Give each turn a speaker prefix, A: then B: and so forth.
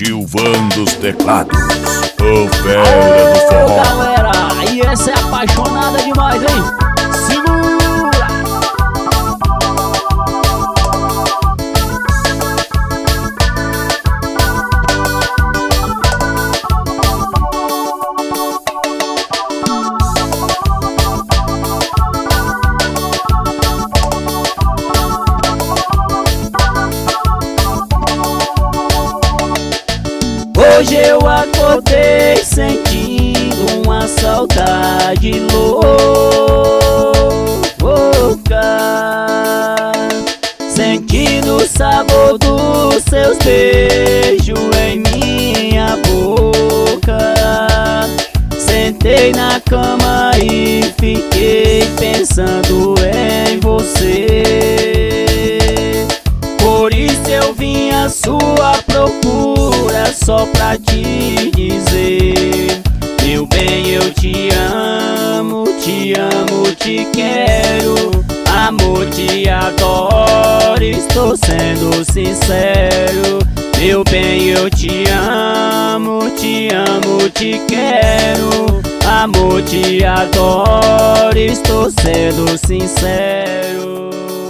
A: Gilvan dos teclados, o fera do forró.
B: Galera, e essa é apaixonada demais, hein? Segura! Hoje eu acordei sentindo uma saudade louca, sentindo o sabor dos seus beijos em minha boca. Sentei na cama e fiquei pensando em você. Por isso eu vim à sua procura, só pra te dizer: meu bem, eu te amo, te quero. Amor, te adoro, estou sendo sincero. Meu bem, eu te amo, te quero. Amor, te adoro, estou sendo sincero.